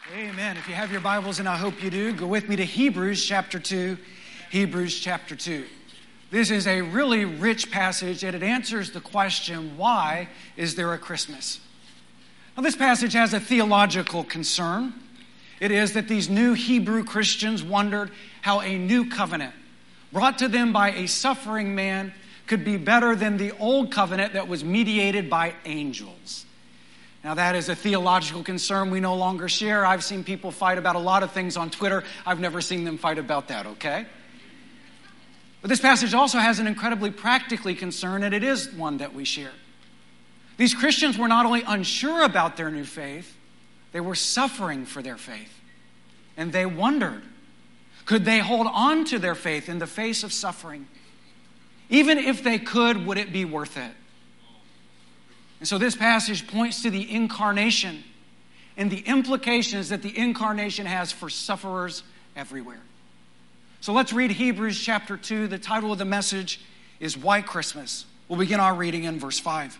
Amen. If you have your Bibles, and I hope you do, go with me to Hebrews chapter 2. Hebrews chapter 2. This is a really rich passage, and it answers the question, why is there a Christmas? Now, this passage has a theological concern. It is that these new Hebrew Christians wondered how a new covenant brought to them by a suffering man could be better than the old covenant that was mediated by angels. Now, that is a theological concern we no longer share. I've seen people fight about a lot of things on Twitter. I've never seen them fight about that, okay? But this passage also has an incredibly practically concern, and it is one that we share. These Christians were not only unsure about their new faith, they were suffering for their faith. And they wondered, could they hold on to their faith in the face of suffering? Even if they could, would it be worth it? And so this passage points to the incarnation and the implications that the incarnation has for sufferers everywhere. So let's read Hebrews chapter 2. The title of the message is Why Christmas? We'll begin our reading in verse 5.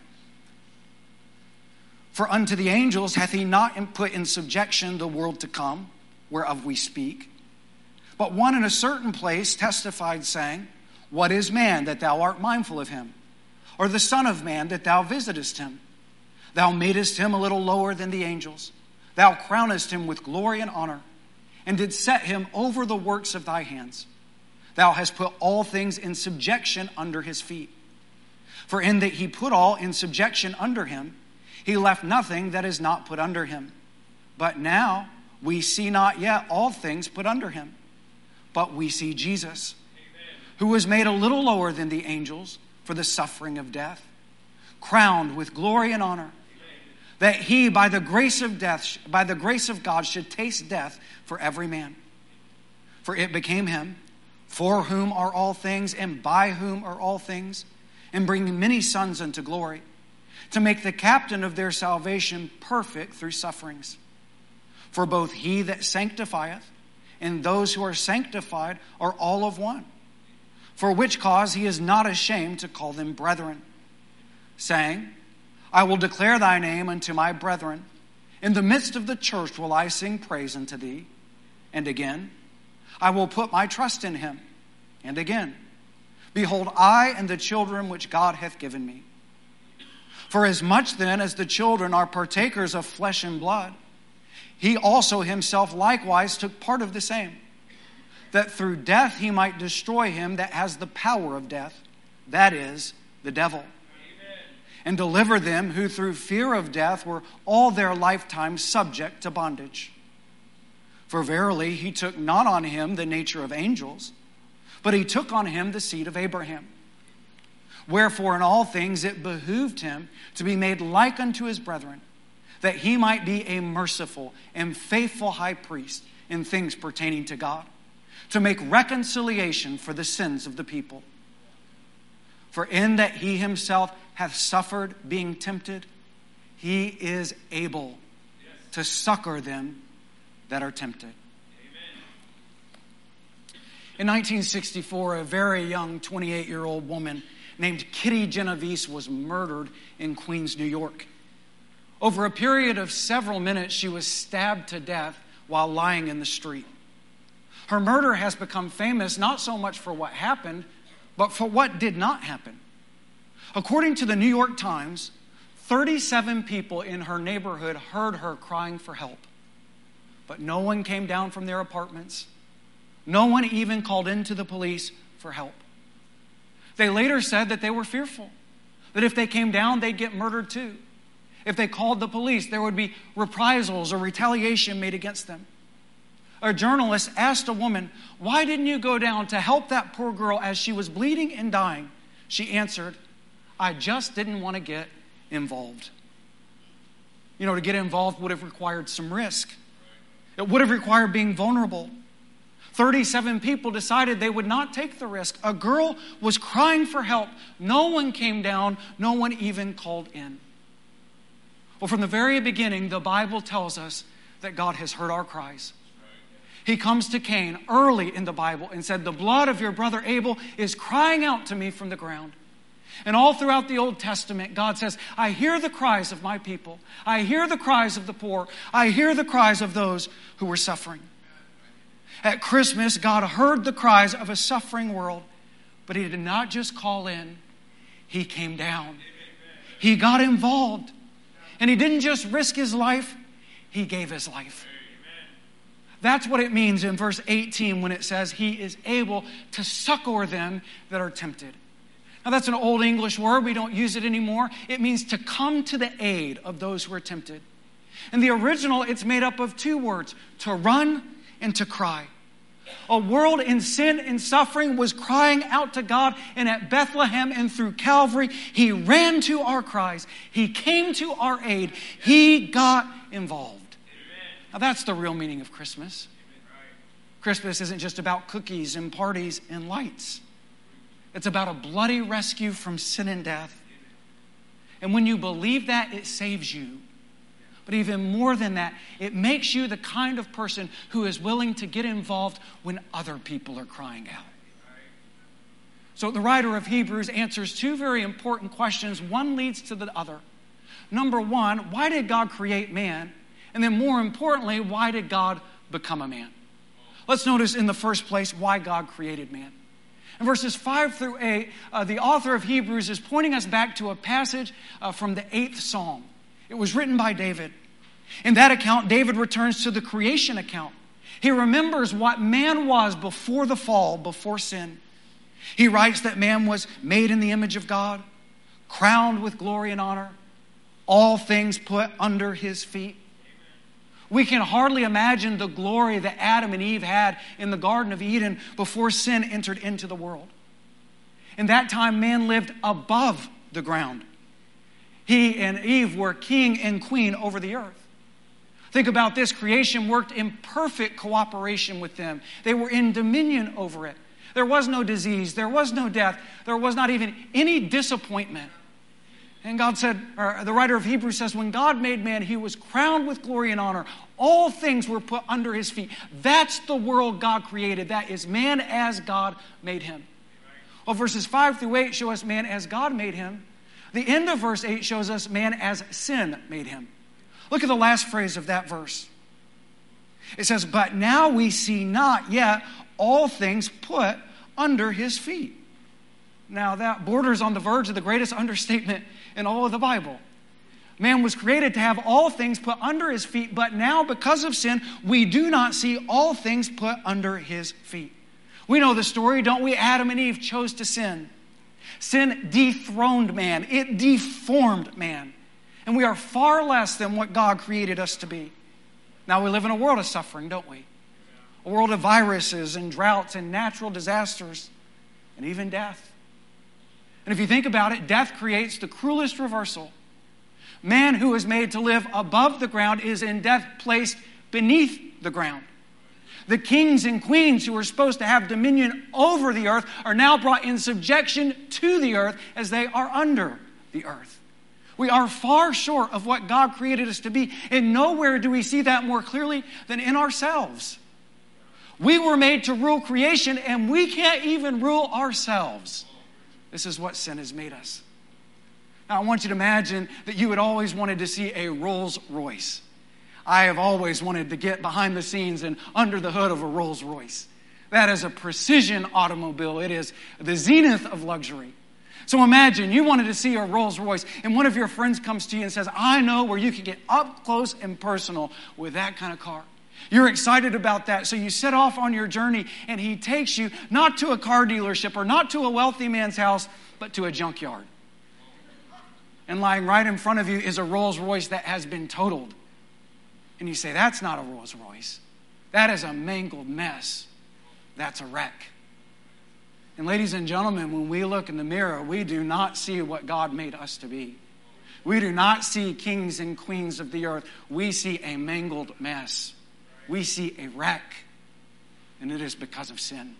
For unto the angels hath he not put in subjection the world to come, whereof we speak. But one in a certain place testified, saying, What is man, that thou art mindful of him? Or the Son of Man, that thou visitest him? Thou madest him a little lower than the angels. Thou crownest him with glory and honor, and didst set him over the works of thy hands. Thou hast put all things in subjection under his feet. For in that he put all in subjection under him, he left nothing that is not put under him. But now we see not yet all things put under him. But we see Jesus, who was made a little lower than the angels, for the suffering of death, crowned with glory and honor, that he by the grace of God should taste death for every man. For it became him, for whom are all things, and by whom are all things, and bringing many sons unto glory, to make the captain of their salvation perfect through sufferings. For both he that sanctifieth and those who are sanctified are all of one. For which cause he is not ashamed to call them brethren, saying, I will declare thy name unto my brethren. In the midst of the church will I sing praise unto thee. And again, I will put my trust in him. And again, behold, I and the children which God hath given me. For as much then as the children are partakers of flesh and blood, he also himself likewise took part of the same, that through death he might destroy him that has the power of death, that is, the devil. Amen. And deliver them who through fear of death were all their lifetime subject to bondage. For verily he took not on him the nature of angels, but he took on him the seed of Abraham. Wherefore in all things it behooved him to be made like unto his brethren, that he might be a merciful and faithful high priest in things pertaining to God, to make reconciliation for the sins of the people. For in that he himself hath suffered being tempted, he is able to succor them that are tempted. Amen. In 1964, a very young 28-year-old woman named Kitty Genovese was murdered in Queens, New York. Over a period of several minutes, she was stabbed to death while lying in the street. Her murder has become famous not so much for what happened, but for what did not happen. According to the New York Times, 37 people in her neighborhood heard her crying for help. But no one came down from their apartments. No one even called into the police for help. They later said that they were fearful, that if they came down, they'd get murdered too. If they called the police, there would be reprisals or retaliation made against them. A journalist asked a woman, why didn't you go down to help that poor girl as she was bleeding and dying? She answered, I just didn't want to get involved. You know, to get involved would have required some risk. It would have required being vulnerable. 37 people decided they would not take the risk. A girl was crying for help. No one came down. No one even called in. Well, from the very beginning, the Bible tells us that God has heard our cries. He comes to Cain early in the Bible and said, the blood of your brother Abel is crying out to me from the ground. And all throughout the Old Testament, God says, I hear the cries of my people. I hear the cries of the poor. I hear the cries of those who were suffering. At Christmas, God heard the cries of a suffering world, but He did not just call in. He came down. He got involved. And He didn't just risk His life, He gave His life. That's what it means in verse 18 when it says He is able to succor them that are tempted. Now that's an old English word. We don't use it anymore. It means to come to the aid of those who are tempted. In the original, it's made up of two words, to run and to cry. A world in sin and suffering was crying out to God, and at Bethlehem and through Calvary, He ran to our cries. He came to our aid. He got involved. Now that's the real meaning of Christmas. Christmas isn't just about cookies and parties and lights. It's about a bloody rescue from sin and death. And when you believe that, it saves you. But even more than that, it makes you the kind of person who is willing to get involved when other people are crying out. So the writer of Hebrews answers two very important questions. One leads to the other. Number one, why did God create man? And then more importantly, why did God become a man? Let's notice in the first place why God created man. In verses 5 through 8, the author of Hebrews is pointing us back to a passage from the 8th Psalm. It was written by David. In that account, David returns to the creation account. He remembers what man was before the fall, before sin. He writes that man was made in the image of God, crowned with glory and honor, all things put under His feet. We can hardly imagine the glory that Adam and Eve had in the Garden of Eden before sin entered into the world. In that time, man lived above the ground. He and Eve were king and queen over the earth. Think about this. Creation worked in perfect cooperation with them. They were in dominion over it. There was no disease. There was no death. There was not even any disappointment. And God said, or the writer of Hebrews says, when God made man, He was crowned with glory and honor. All things were put under His feet. That's the world God created. That is man as God made him. Well, verses 5 through 8 show us man as God made him. The end of verse 8 shows us man as sin made him. Look at the last phrase of that verse. It says, but now we see not yet all things put under His feet. Now that borders on the verge of the greatest understatement in all of the Bible. Man was created to have all things put under His feet, but now because of sin, we do not see all things put under His feet. We know the story, don't we? Adam and Eve chose to sin. Sin dethroned man. It deformed man. And we are far less than what God created us to be. Now we live in a world of suffering, don't we? A world of viruses and droughts and natural disasters and even death. And if you think about it, death creates the cruelest reversal. Man who is made to live above the ground is in death placed beneath the ground. The kings and queens who are supposed to have dominion over the earth are now brought in subjection to the earth as they are under the earth. We are far short of what God created us to be, and nowhere do we see that more clearly than in ourselves. We were made to rule creation, and we can't even rule ourselves. This is what sin has made us. Now, I want you to imagine that you had always wanted to see a Rolls Royce. I have always wanted to get behind the scenes and under the hood of a Rolls Royce. That is a precision automobile. It is the zenith of luxury. So imagine you wanted to see a Rolls Royce, and one of your friends comes to you and says, I know where you can get up close and personal with that kind of car. You're excited about that, so you set off on your journey, and he takes you not to a car dealership or not to a wealthy man's house, but to a junkyard. And lying right in front of you is a Rolls Royce that has been totaled. And you say, that's not a Rolls Royce. That is a mangled mess. That's a wreck. And ladies and gentlemen, when we look in the mirror, we do not see what God made us to be. We do not see kings and queens of the earth. We see a mangled mess. We see a wreck. And it is because of sin.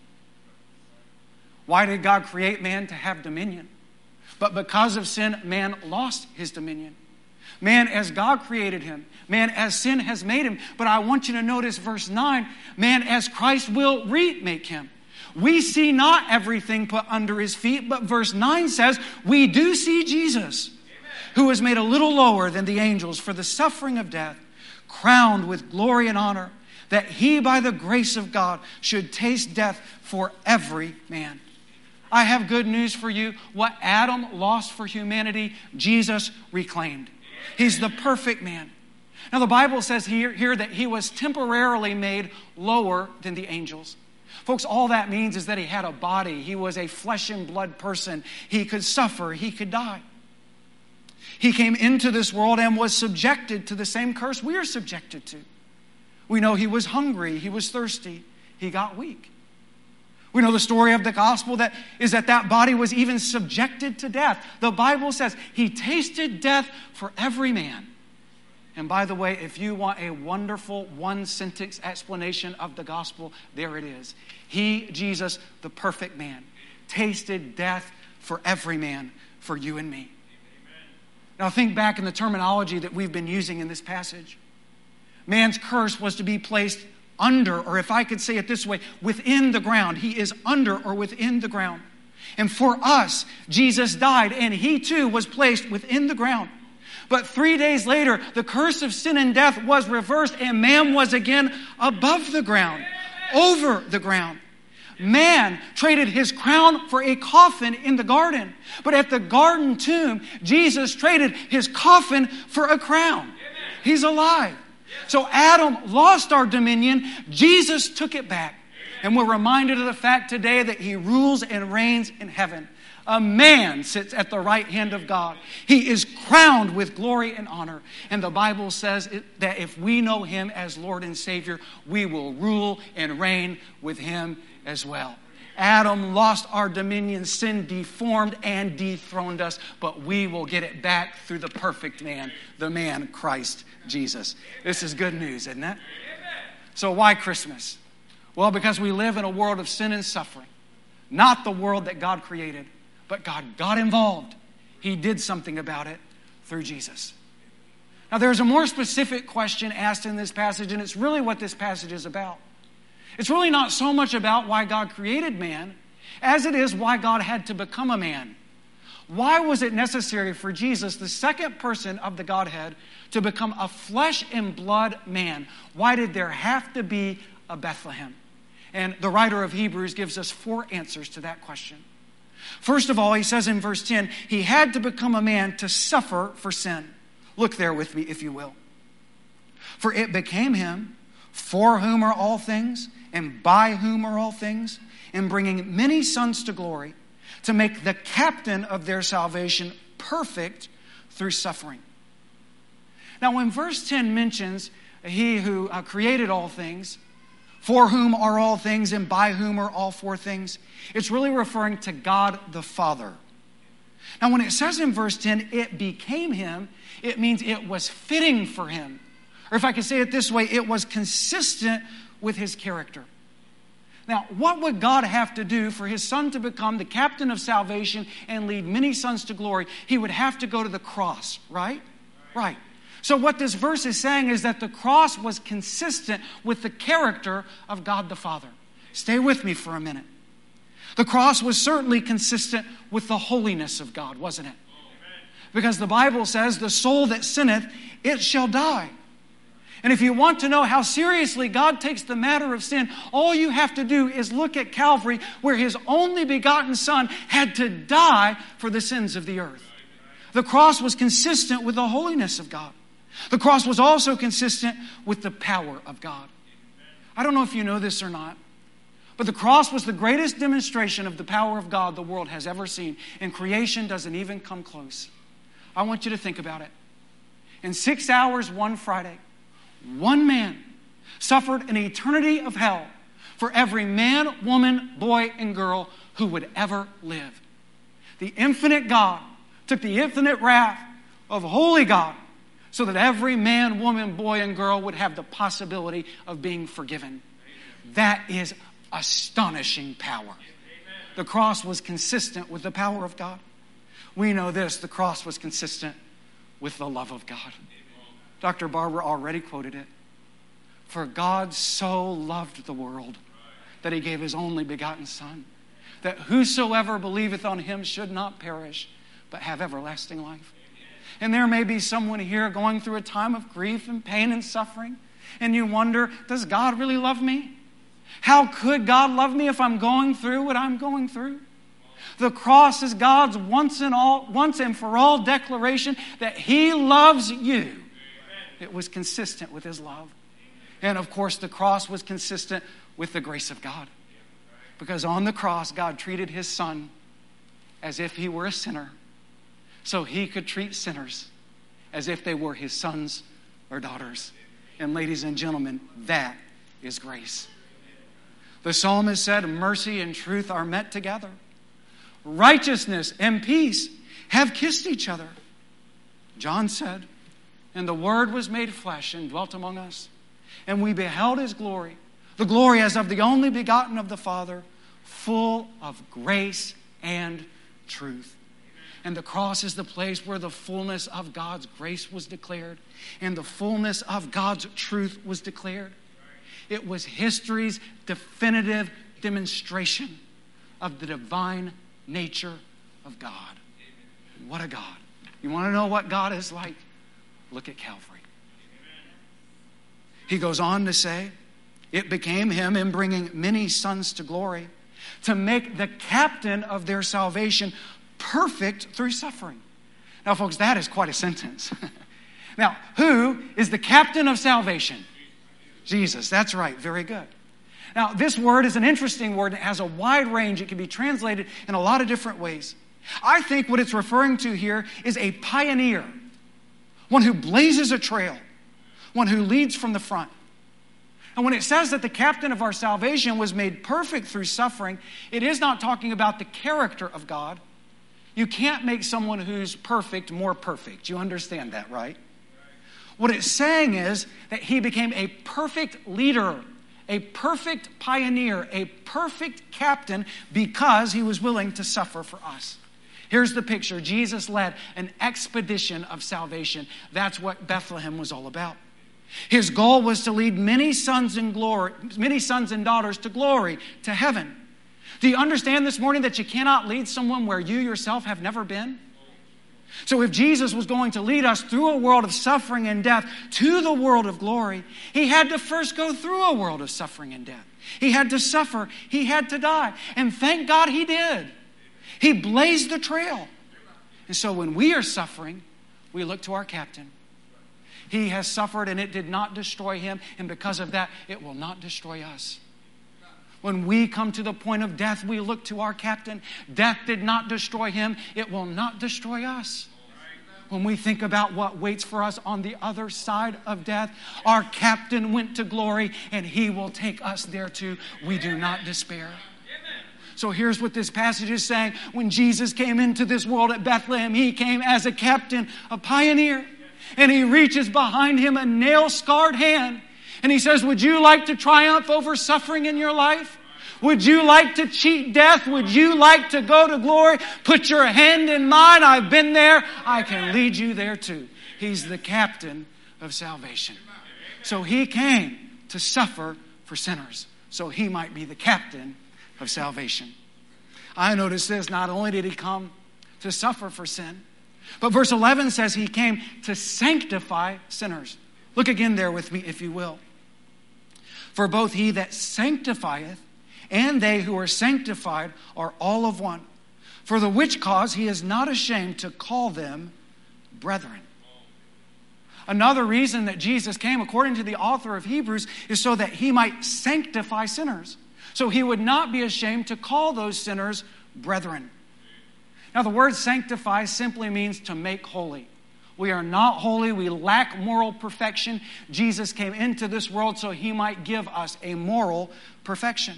Why did God create man? To have dominion. But because of sin, man lost his dominion. Man as God created him. Man as sin has made him. But I want you to notice verse 9. Man as Christ will remake him. We see not everything put under his feet, but verse 9 says, we do see Jesus, who was made a little lower than the angels for the suffering of death, crowned with glory and honor, that he by the grace of God should taste death for every man. I have good news for you. What Adam lost for humanity, Jesus reclaimed. He's the perfect man. Now the Bible says here that he was temporarily made lower than the angels. Folks, all that means is that he had a body. He was a flesh and blood person. He could suffer. He could die. He came into this world and was subjected to the same curse we are subjected to. We know he was hungry. He was thirsty. He got weak. We know the story of the gospel that body was even subjected to death. The Bible says he tasted death for every man. And by the way, if you want a wonderful one-sentence explanation of the gospel, there it is. He, Jesus, the perfect man, tasted death for every man, for you and me. Amen. Now think back in the terminology that we've been using in this passage. Man's curse was to be placed under, or if I could say it this way, within the ground. He is under or within the ground. And for us, Jesus died, and he too was placed within the ground. But 3 days later, the curse of sin and death was reversed, and man was again above the ground, over the ground. Man traded his crown for a coffin in the garden. But at the garden tomb, Jesus traded his coffin for a crown. He's alive. So Adam lost our dominion. Jesus took it back. And we're reminded of the fact today that he rules and reigns in heaven. A man sits at the right hand of God. He is crowned with glory and honor. And the Bible says that if we know him as Lord and Savior, we will rule and reign with him as well. Adam lost our dominion, sin deformed and dethroned us, but we will get it back through the perfect man, the man Christ Jesus. This is good news, isn't it? So why Christmas? Well, because we live in a world of sin and suffering. Not the world that God created, but God got involved. He did something about it through Jesus. Now, there's a more specific question asked in this passage, and it's really what this passage is about. It's really not so much about why God created man, as it is why God had to become a man. Why was it necessary for Jesus, the second person of the Godhead, to become a flesh and blood man? Why did there have to be a Bethlehem? And the writer of Hebrews gives us 4 answers to that question. First of all, he says in verse 10, he had to become a man to suffer for sin. Look there with me, if you will. For it became him, for whom are all things, and by whom are all things, in bringing many sons to glory, to make the captain of their salvation perfect through suffering. Now, when verse 10 mentions he who created all things, for whom are all things, and by whom are all 4 things, it's really referring to God the Father. Now, when it says in verse 10, it became him, it means it was fitting for him. Or if I could say it this way, it was consistent with his character. Now, what would God have to do for his son to become the captain of salvation and lead many sons to glory? He would have to go to the cross, right? Right. So what this verse is saying is that the cross was consistent with the character of God the Father. Stay with me for a minute. The cross was certainly consistent with the holiness of God, wasn't it? Because the Bible says, the soul that sinneth, it shall die. And if you want to know how seriously God takes the matter of sin, all you have to do is look at Calvary, where his only begotten Son had to die for the sins of the earth. The cross was consistent with the holiness of God. The cross was also consistent with the power of God. I don't know if you know this or not, but the cross was the greatest demonstration of the power of God the world has ever seen, and creation doesn't even come close. I want you to think about it. In 6 hours, one Friday, one man suffered an eternity of hell for every man, woman, boy, and girl who would ever live. The infinite God took the infinite wrath of holy God so that every man, woman, boy, and girl would have the possibility of being forgiven. That is astonishing power. The cross was consistent with the power of God. We know this, the cross was consistent with the love of God. Dr. Barber already quoted it. For God so loved the world that he gave his only begotten Son, that whosoever believeth on him should not perish, but have everlasting life. And there may be someone here going through a time of grief and pain and suffering, and you wonder, does God really love me? How could God love me if I'm going through what I'm going through? The cross is God's once and for all declaration that he loves you. It was consistent with his love. And of course, the cross was consistent with the grace of God. Because on the cross, God treated his Son as if he were a sinner, so he could treat sinners as if they were his sons or daughters. And ladies and gentlemen, that is grace. The psalmist said, mercy and truth are met together. Righteousness and peace have kissed each other. John said, and the Word was made flesh and dwelt among us. And we beheld his glory, the glory as of the only begotten of the Father, full of grace and truth. And the cross is the place where the fullness of God's grace was declared and the fullness of God's truth was declared. It was history's definitive demonstration of the divine nature of God. What a God. You want to know what God is like? Look at Calvary. He goes on to say, it became him in bringing many sons to glory to make the captain of their salvation perfect through suffering. Now, folks, that is quite a sentence. Now, who is the captain of salvation? Jesus. That's right. Very good. Now, this word is an interesting word. It has a wide range. It can be translated in a lot of different ways. I think what it's referring to here is a pioneer, one who blazes a trail, one who leads from the front. And when it says that the captain of our salvation was made perfect through suffering, it is not talking about the character of God. You can't make someone who's perfect more perfect. You understand that, right? What it's saying is that he became a perfect leader, a perfect pioneer, a perfect captain because he was willing to suffer for us. Here's the picture. Jesus led an expedition of salvation. That's what Bethlehem was all about. His goal was to lead many sons and daughters to glory, to heaven. Do you understand this morning that you cannot lead someone where you yourself have never been? So if Jesus was going to lead us through a world of suffering and death to the world of glory, he had to first go through a world of suffering and death. He had to suffer. He had to die. And thank God he did. He blazed the trail. And so when we are suffering, we look to our captain. He has suffered and it did not destroy him. And because of that, it will not destroy us. When we come to the point of death, we look to our captain. Death did not destroy him. It will not destroy us. When we think about what waits for us on the other side of death, our captain went to glory and he will take us there too. We do not despair. So here's what this passage is saying. When Jesus came into this world at Bethlehem, he came as a captain, a pioneer. And he reaches behind him a nail-scarred hand. And he says, would you like to triumph over suffering in your life? Would you like to cheat death? Would you like to go to glory? Put your hand in mine. I've been there. I can lead you there too. He's the captain of salvation. So he came to suffer for sinners, so he might be the captain of salvation. I notice this. Not only did he come to suffer for sin, but verse 11 says he came to sanctify sinners. Look again there with me, if you will. For both he that sanctifieth and they who are sanctified are all of one. For the which cause he is not ashamed to call them brethren. Another reason that Jesus came, according to the author of Hebrews, is so that he might sanctify sinners. So he would not be ashamed to call those sinners brethren. Now the word sanctify simply means to make holy. We are not holy. We lack moral perfection. Jesus came into this world so he might give us a moral perfection.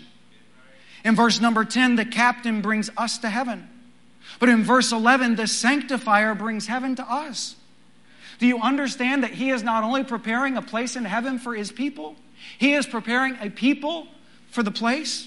In verse number 10, the captain brings us to heaven. But in verse 11, the sanctifier brings heaven to us. Do you understand that he is not only preparing a place in heaven for his people, he is preparing a people for the place?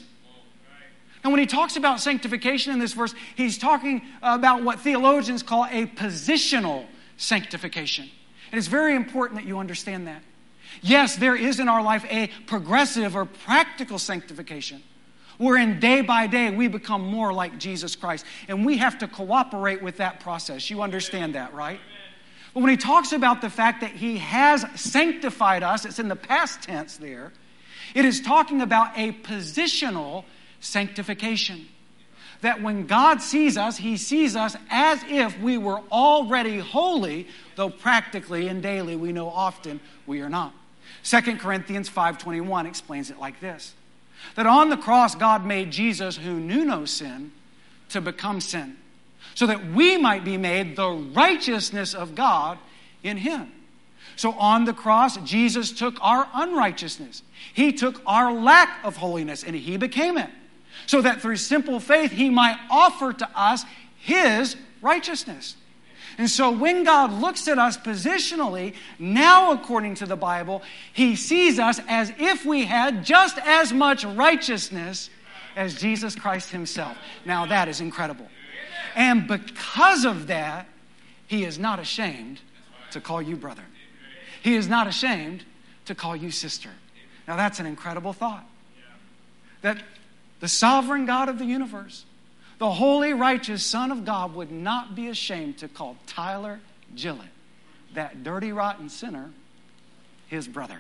And when he talks about sanctification in this verse, he's talking about what theologians call a positional sanctification. And it's very important that you understand that. Yes, there is in our life a progressive or practical sanctification. wherein day by day we become more like Jesus Christ. And we have to cooperate with that process. You understand that, right? But when he talks about the fact that he has sanctified us, it's in the past tense there, it is talking about a positional sanctification. That when God sees us, he sees us as if we were already holy, though practically and daily we know often we are not. 2 Corinthians 5:21 explains it like this. That on the cross God made Jesus, who knew no sin, to become sin, so that we might be made the righteousness of God in him. So on the cross, Jesus took our unrighteousness. He took our lack of holiness, and he became it. So that through simple faith, he might offer to us his righteousness. And so when God looks at us positionally, now according to the Bible, he sees us as if we had just as much righteousness as Jesus Christ himself. Now that is incredible. And because of that, he is not ashamed to call you brother. He is not ashamed to call you sister. Now that's an incredible thought. That the sovereign God of the universe, the holy, righteous Son of God, would not be ashamed to call Tyler Gillett, that dirty, rotten sinner, his brother.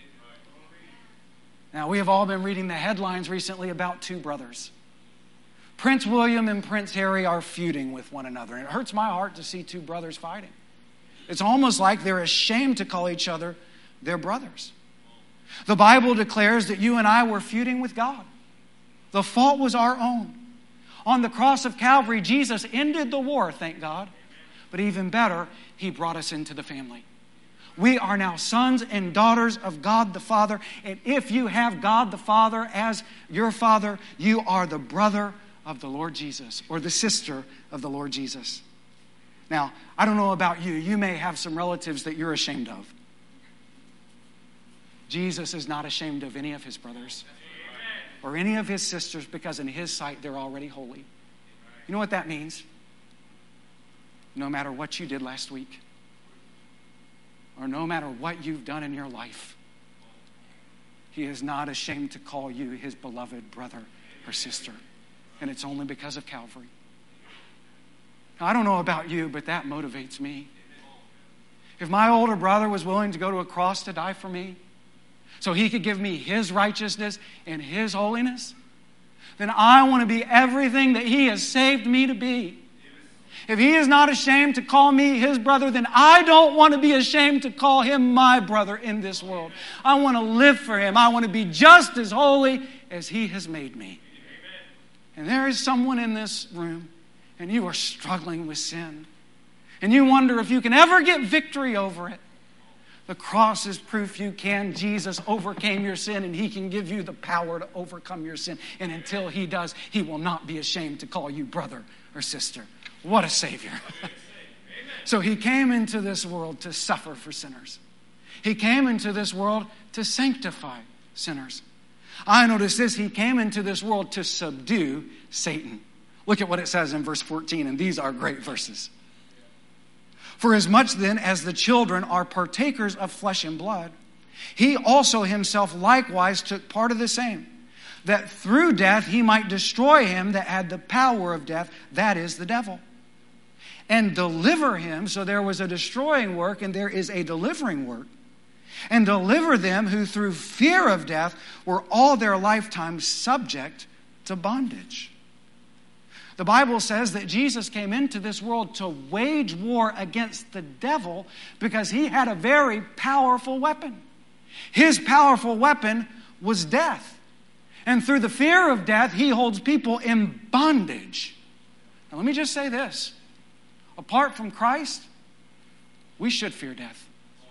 Now, we have all been reading the headlines recently about two brothers. Prince William and Prince Harry are feuding with one another, and it hurts my heart to see two brothers fighting. It's almost like they're ashamed to call each other their brothers. The Bible declares that you and I were feuding with God. The fault was our own. On the cross of Calvary, Jesus ended the war, thank God. But even better, he brought us into the family. We are now sons and daughters of God the Father. And if you have God the Father as your father, you are the brother of the Lord Jesus, or the sister of the Lord Jesus. Now, I don't know about you. You may have some relatives that you're ashamed of. Jesus is not ashamed of any of his brothers or any of his sisters, because in his sight they're already holy. You know what that means? No matter what you did last week, or no matter what you've done in your life, he is not ashamed to call you his beloved brother or sister. And it's only because of Calvary. Now, I don't know about you, but that motivates me. If my older brother was willing to go to a cross to die for me, so he could give me his righteousness and his holiness, then I want to be everything that he has saved me to be. If he is not ashamed to call me his brother, then I don't want to be ashamed to call him my brother in this world. I want to live for him. I want to be just as holy as he has made me. And there is someone in this room, and you are struggling with sin, and you wonder if you can ever get victory over it. The cross is proof you can. Jesus overcame your sin, and he can give you the power to overcome your sin. And until he does, he will not be ashamed to call you brother or sister. What a Savior. So he came into this world to suffer for sinners. He came into this world to sanctify sinners. I notice this, he came into this world to subdue Satan. Look at what it says in verse 14, and these are great verses. For as much then as the children are partakers of flesh and blood, he also himself likewise took part of the same, that through death he might destroy him that had the power of death, that is the devil, and deliver him. So there was a destroying work and there is a delivering work. And deliver them who through fear of death were all their lifetime subject to bondage. The Bible says that Jesus came into this world to wage war against the devil because he had a very powerful weapon. His powerful weapon was death. And through the fear of death, he holds people in bondage. Now let me just say this. Apart from Christ, we should fear death.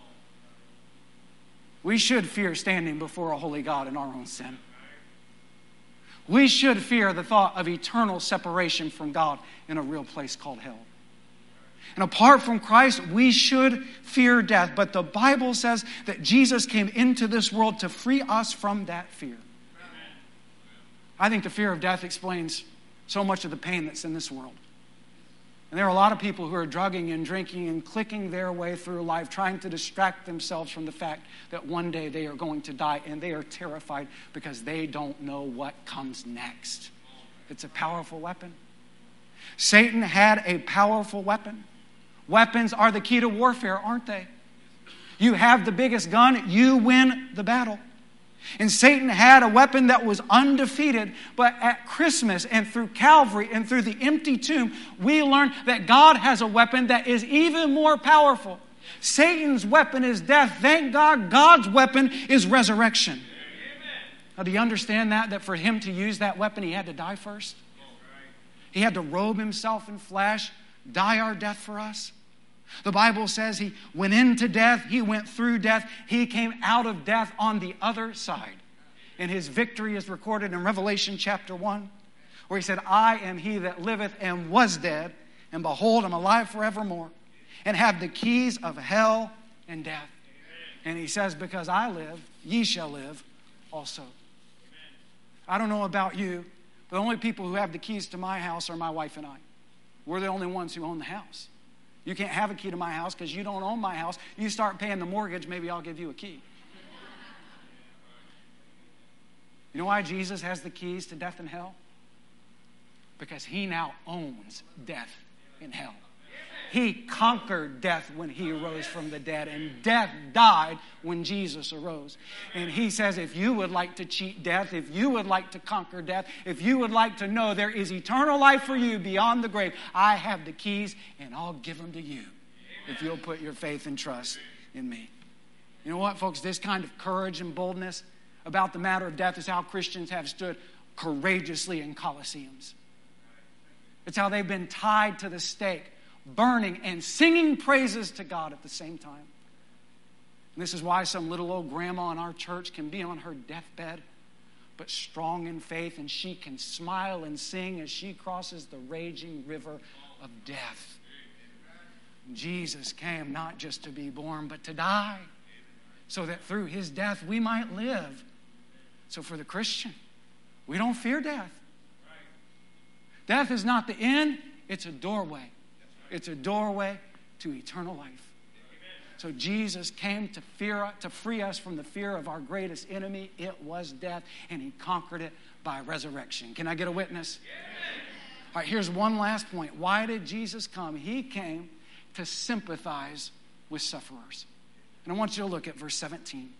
We should fear standing before a holy God in our own sin. We should fear the thought of eternal separation from God in a real place called hell. And apart from Christ, we should fear death. But the Bible says that Jesus came into this world to free us from that fear. I think the fear of death explains so much of the pain that's in this world. And there are a lot of people who are drugging and drinking and clicking their way through life, trying to distract themselves from the fact that one day they are going to die, and they are terrified because they don't know what comes next. It's a powerful weapon. Satan had a powerful weapon. Weapons are the key to warfare, aren't they? You have the biggest gun, you win the battle. And Satan had a weapon that was undefeated, but at Christmas and through Calvary and through the empty tomb, we learn that God has a weapon that is even more powerful. Satan's weapon is death. Thank God, God's weapon is resurrection. Now, do you understand that for him to use that weapon, he had to die first? He had to robe himself in flesh, die our death for us. The Bible says he went into death, he went through death, he came out of death on the other side. And his victory is recorded in Revelation chapter 1, where he said, I am he that liveth and was dead, and behold, I'm alive forevermore, and have the keys of hell and death. And he says, because I live, ye shall live also. I don't know about you, but the only people who have the keys to my house are my wife and I. We're the only ones who own the house. You can't have a key to my house because you don't own my house. You start paying the mortgage, maybe I'll give you a key. You know why Jesus has the keys to death and hell? Because he now owns death and hell. He conquered death when he arose from the dead, and death died when Jesus arose. And he says, if you would like to cheat death, if you would like to conquer death, if you would like to know there is eternal life for you beyond the grave, I have the keys and I'll give them to you if you'll put your faith and trust in me. You know what, folks? This kind of courage and boldness about the matter of death is how Christians have stood courageously in Colosseums. It's how they've been tied to the stake, burning and singing praises to God at the same time. And this is why some little old grandma in our church can be on her deathbed, but strong in faith, and she can smile and sing as she crosses the raging river of death. Jesus came not just to be born, but to die, so that through his death we might live. So for the Christian, we don't fear death. Death is not the end, it's a doorway. It's a doorway to eternal life. So Jesus came to free us from the fear of our greatest enemy. It was death, and he conquered it by resurrection. Can I get a witness? All right, here's one last point. Why did Jesus come? He came to sympathize with sufferers. And I want you to look at verse 17.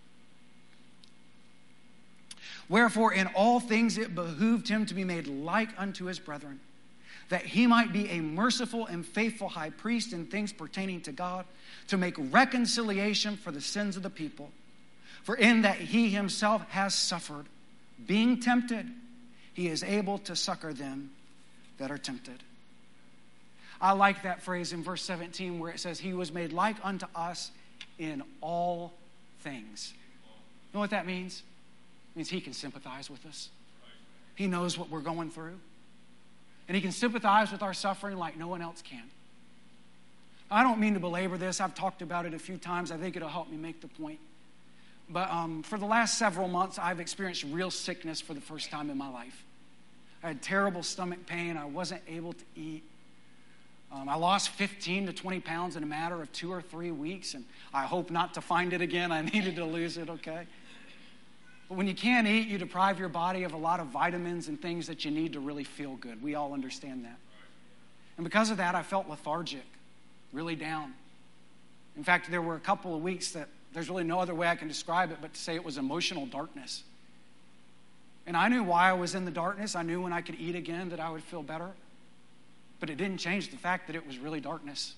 Wherefore, in all things it behooved him to be made like unto his brethren, that he might be a merciful and faithful high priest in things pertaining to God, to make reconciliation for the sins of the people. For in that he himself has suffered, being tempted, he is able to succor them that are tempted. I like that phrase in verse 17 where it says, he was made like unto us in all things. You know what that means? It means he can sympathize with us. He knows what we're going through. And he can sympathize with our suffering like no one else can. I don't mean to belabor this. I've talked about it a few times. I think it'll help me make the point. But for the last several months, I've experienced real sickness for the first time in my life. I had terrible stomach pain. I wasn't able to eat. I lost 15 to 20 pounds in a matter of 2 or 3 weeks, and I hope not to find it again. I needed to lose it, okay? But when you can't eat, you deprive your body of a lot of vitamins and things that you need to really feel good. We all understand that. And because of that, I felt lethargic, really down. In fact, there were a couple of weeks that there's really no other way I can describe it but to say it was emotional darkness. And I knew why I was in the darkness. I knew when I could eat again that I would feel better. But it didn't change the fact that it was really darkness.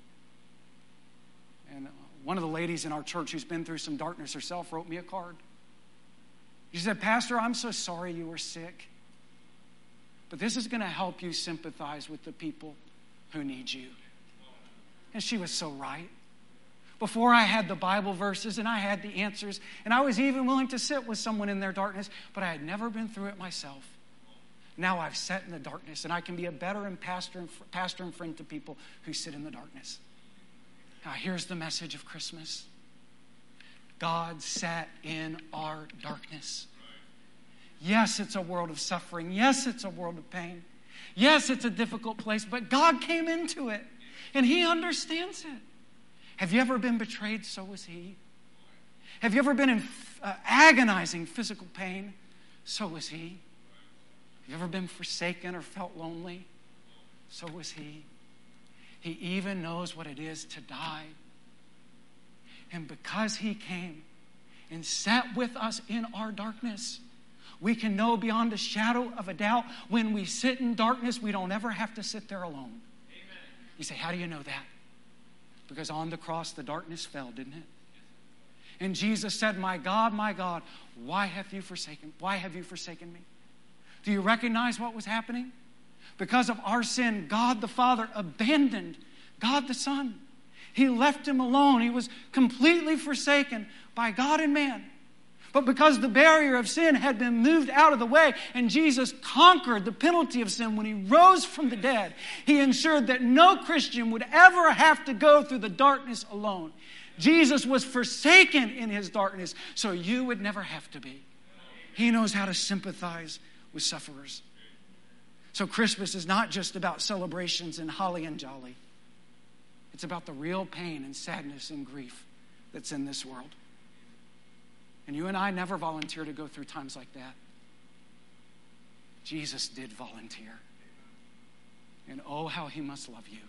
And one of the ladies in our church who's been through some darkness herself wrote me a card. She said, Pastor, I'm so sorry you were sick, but this is going to help you sympathize with the people who need you. And she was so right. Before I had the Bible verses and I had the answers, and I was even willing to sit with someone in their darkness, but I had never been through it myself. Now I've sat in the darkness, and I can be a better pastor and friend to people who sit in the darkness. Now here's the message of Christmas. God sat in our darkness. Yes, it's a world of suffering. Yes, it's a world of pain. Yes, it's a difficult place, but God came into it, and he understands it. Have you ever been betrayed? So was he. Have you ever been in agonizing physical pain? So was he. Have you ever been forsaken or felt lonely? So was he. He even knows what it is to die. And because he came and sat with us in our darkness, we can know beyond a shadow of a doubt when we sit in darkness, we don't ever have to sit there alone. Amen. You say, how do you know that? Because on the cross, the darkness fell, didn't it? And Jesus said, my God, why have you forsaken me? Do you recognize what was happening? Because of our sin, God the Father abandoned God the Son. He left him alone. He was completely forsaken by God and man. But because the barrier of sin had been moved out of the way and Jesus conquered the penalty of sin when he rose from the dead, he ensured that no Christian would ever have to go through the darkness alone. Jesus was forsaken in his darkness, so you would never have to be. He knows how to sympathize with sufferers. So Christmas is not just about celebrations and holly and jolly. It's about the real pain and sadness and grief that's in this world. And you and I never volunteer to go through times like that. Jesus did volunteer. And oh, how he must love you.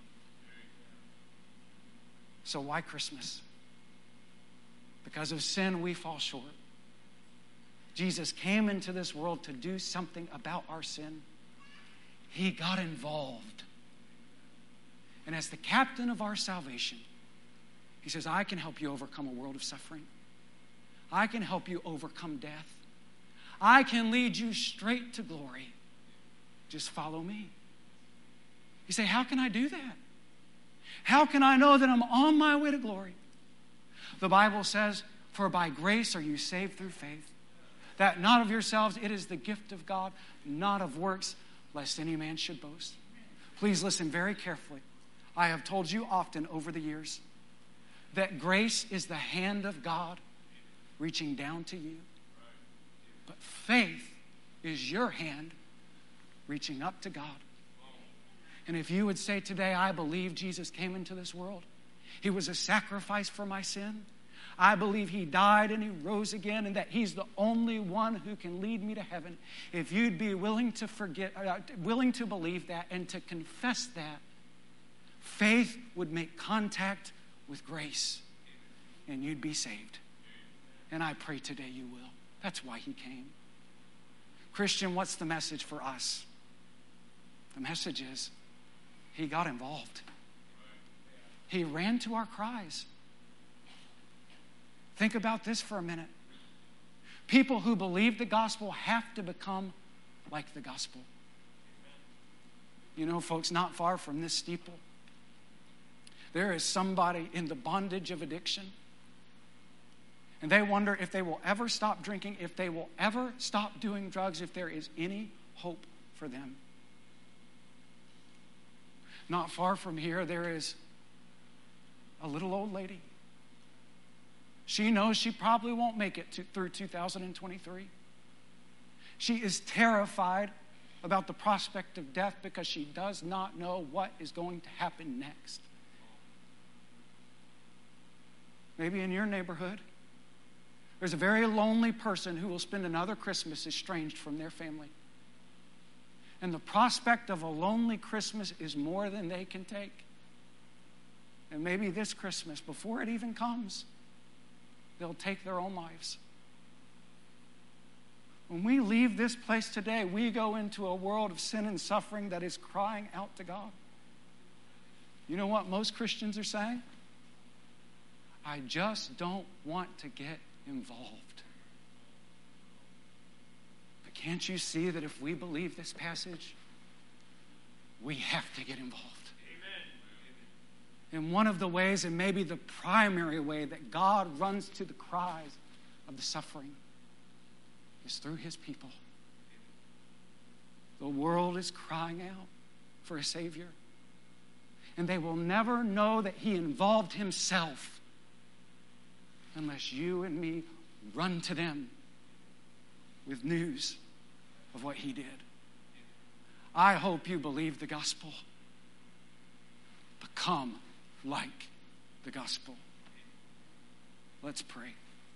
So why Christmas? Because of sin, we fall short. Jesus came into this world to do something about our sin. He got involved. And as the captain of our salvation, he says, I can help you overcome a world of suffering. I can help you overcome death. I can lead you straight to glory. Just follow me. You say, how can I do that? How can I know that I'm on my way to glory? The Bible says, for by grace are you saved through faith, that not of yourselves, it is the gift of God, not of works, lest any man should boast. Please listen very carefully. I have told you often over the years that grace is the hand of God reaching down to you. But faith is your hand reaching up to God. And if you would say today, I believe Jesus came into this world. He was a sacrifice for my sin. I believe he died and he rose again and that he's the only one who can lead me to heaven. If you'd be willing to believe that and to confess that, faith would make contact with grace and you'd be saved. And I pray today you will. That's why he came. Christian, what's the message for us? The message is he got involved. He ran to our cries. Think about this for a minute. People who believe the gospel have to become like the gospel. You know, folks, not far from this steeple, there is somebody in the bondage of addiction. And they wonder if they will ever stop drinking, if they will ever stop doing drugs, if there is any hope for them. Not far from here, there is a little old lady. She knows she probably won't make it through 2023. She is terrified about the prospect of death because she does not know what is going to happen next. Maybe in your neighborhood, there's a very lonely person who will spend another Christmas estranged from their family. And the prospect of a lonely Christmas is more than they can take. And maybe this Christmas, before it even comes, they'll take their own lives. When we leave this place today, we go into a world of sin and suffering that is crying out to God. You know what most Christians are saying? I just don't want to get involved. But can't you see that if we believe this passage, we have to get involved? And one of the ways, and maybe the primary way that God runs to the cries of the suffering is through his people. The world is crying out for a Savior. And they will never know that he involved himself unless you and me run to them with news of what he did. I hope you believe the gospel. Become like the gospel. Let's pray.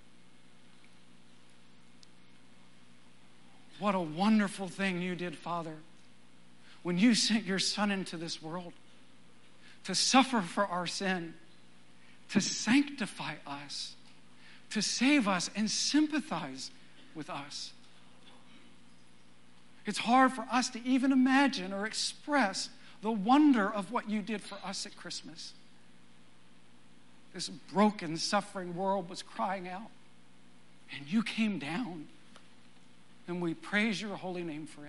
What a wonderful thing you did, Father, when you sent your Son into this world to suffer for our sin, to sanctify us, to save us and sympathize with us. It's hard for us to even imagine or express the wonder of what you did for us at Christmas. This broken, suffering world was crying out, and you came down, and we praise your holy name for it.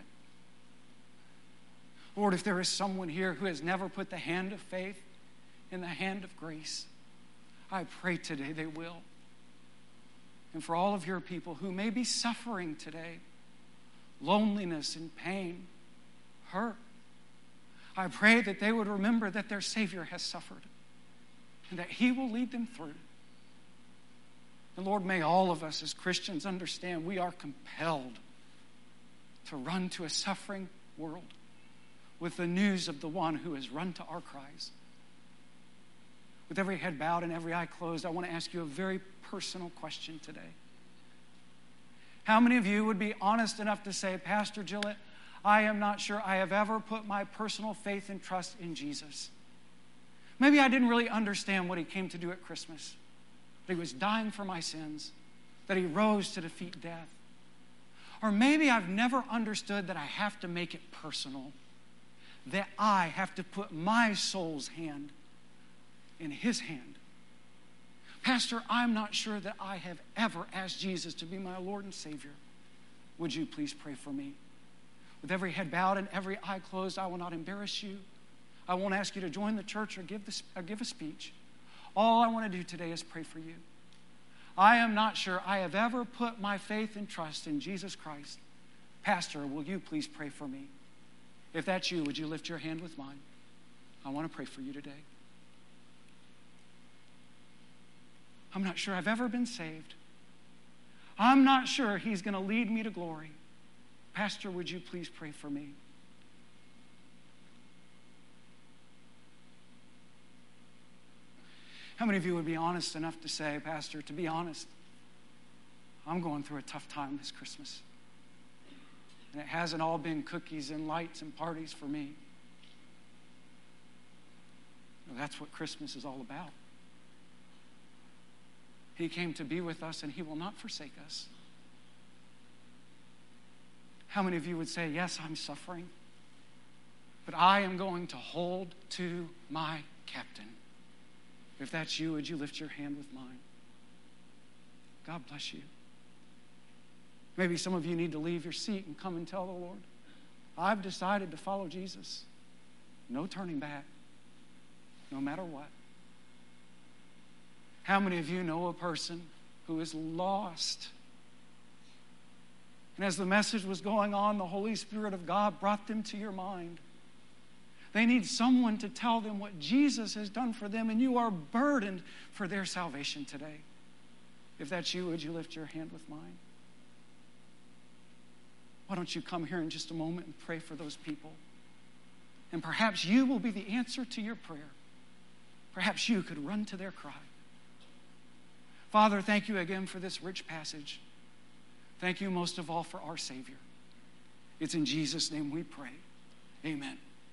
Lord, if there is someone here who has never put the hand of faith in the hand of grace, I pray today they will. And for all of your people who may be suffering today, loneliness and pain, hurt, I pray that they would remember that their Savior has suffered and that He will lead them through. And Lord, may all of us as Christians understand we are compelled to run to a suffering world with the news of the one who has run to our cries. With every head bowed and every eye closed, I want to ask you a very personal question today. How many of you would be honest enough to say, Pastor Gillett, I am not sure I have ever put my personal faith and trust in Jesus. Maybe I didn't really understand what He came to do at Christmas. That He was dying for my sins, that He rose to defeat death. Or maybe I've never understood that I have to make it personal, that I have to put my soul's hand in His hand. Pastor, I'm not sure that I have ever asked Jesus to be my Lord and Savior. Would you please pray for me? With every head bowed and every eye closed, I will not embarrass you. I won't ask you to join the church or give a speech. All I want to do today is pray for you. I am not sure I have ever put my faith and trust in Jesus Christ. Pastor, will you please pray for me? If that's you, would you lift your hand with mine? I want to pray for you today. I'm not sure I've ever been saved. I'm not sure He's going to lead me to glory. Pastor, would you please pray for me? How many of you would be honest enough to say, Pastor, to be honest, I'm going through a tough time this Christmas. And it hasn't all been cookies and lights and parties for me. Well, that's what Christmas is all about. He came to be with us, and He will not forsake us. How many of you would say, yes, I'm suffering, but I am going to hold to my captain? If that's you, would you lift your hand with mine? God bless you. Maybe some of you need to leave your seat and come and tell the Lord, I've decided to follow Jesus. No turning back, no matter what. How many of you know a person who is lost? And as the message was going on, the Holy Spirit of God brought them to your mind. They need someone to tell them what Jesus has done for them, and you are burdened for their salvation today. If that's you, would you lift your hand with mine? Why don't you come here in just a moment and pray for those people? And perhaps you will be the answer to your prayer. Perhaps you could run to their cry. Father, thank you again for this rich passage. Thank you most of all for our Savior. It's in Jesus' name we pray. Amen.